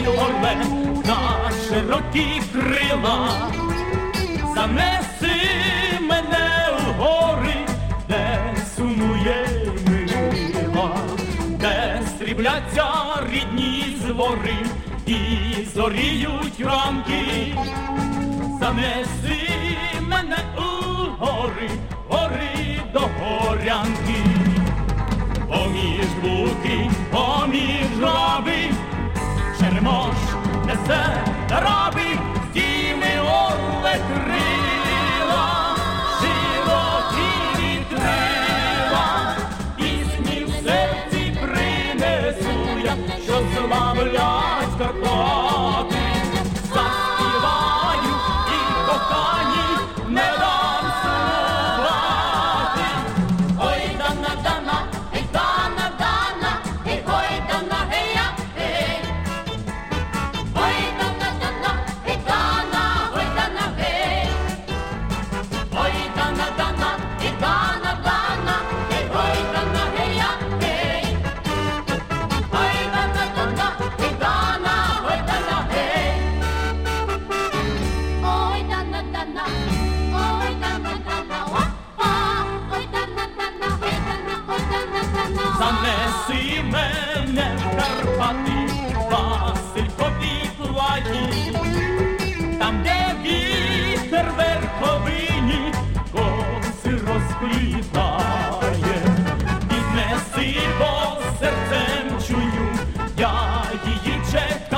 орле на широкі крила. Занеси мене в гори, де сумує мила, де срібляться рідні звори і зоріють ранки. Занеси мене у гори, гори до горянки. Поміж луки, поміж жаби, черемош несе раби, стіми орле крила, широкі вітрила, пісні в серці принесу я, що славлять Карпати. Заспіваю і коханій не дам слухати. Ой, дана, дана, ей, дана, дана, ей, ой, дана, гея, гей. Ой, дана, дана, ей, дана, ой, дана, гей. Ой, дана, дана, ей, дана, дана, ей, ой, дана, гея, гей. Ой, дана, дана, ей, дана, ой, дана, гей. Ой, дана, дана, ой, дана, дана, опа, ой, дана, дана, ой, дана, ой, дана, дана. Занеси мене в Карпати, Василькові платі, там, де вітер верховині коси розплітає. Віднеси, бо серцем чую, я її чекаю.